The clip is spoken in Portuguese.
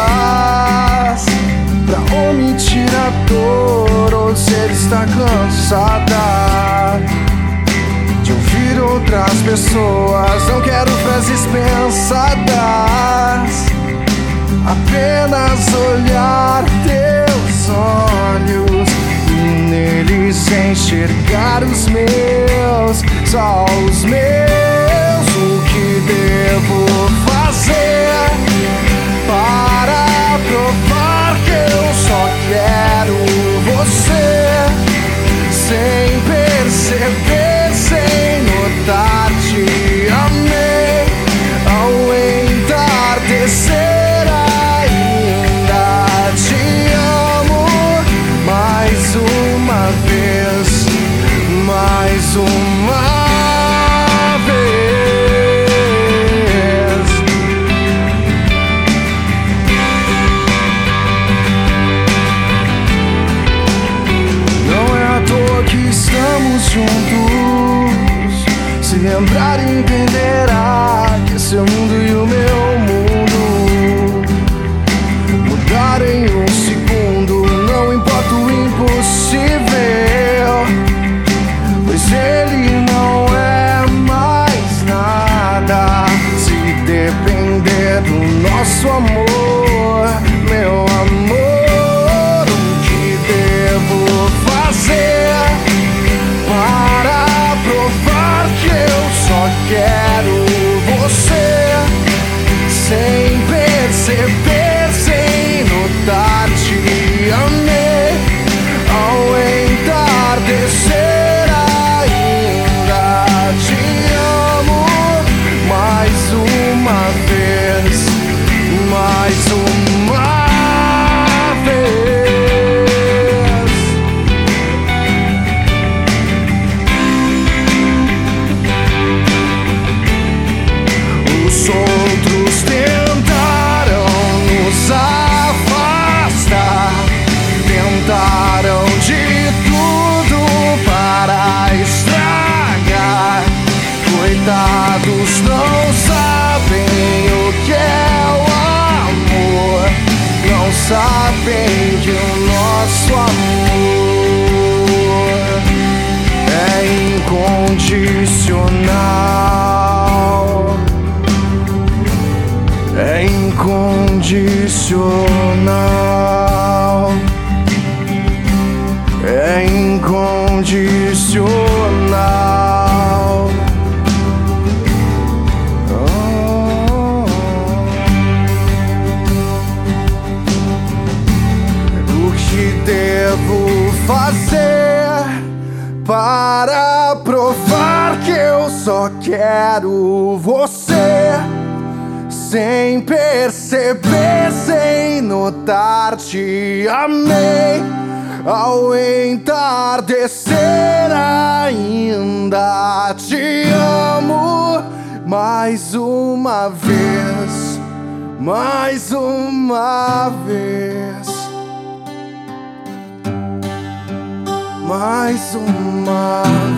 faz pra omitir a dor ou se ele está cansada de ouvir outras pessoas. Não quero frases pensadas, apenas olhar teus olhos e neles enxergar os meus, só os meus. O que devo fazer para provar que eu só quero você, sem perceber, sem notar, te amei ao entardecer. Ainda te amo mais uma vez, mais uma vez. Estamos juntos. Se lembrar e entenderá que seu mundo e o meu mundo mudaram em um segundo. Não importa o impossível, pois ele não é mais nada. Se depender do nosso amor, meu amor, o que devo fazer para provar que eu só quero você, sem perceber, sem notar, te amei ao entardecer. Ainda te amo mais uma vez, mais uma vez. Outros tentaram nos afastar, tentaram de tudo para estragar. Coitados, não sabem o que é o amor, não sabem que o nosso amor é incondicional. É incondicional. É incondicional. O que devo fazer para provar que eu só quero você, sem perceber, sem notar, te amei ao entardecer. Ainda te amo mais uma vez, mais uma vez, mais uma vez.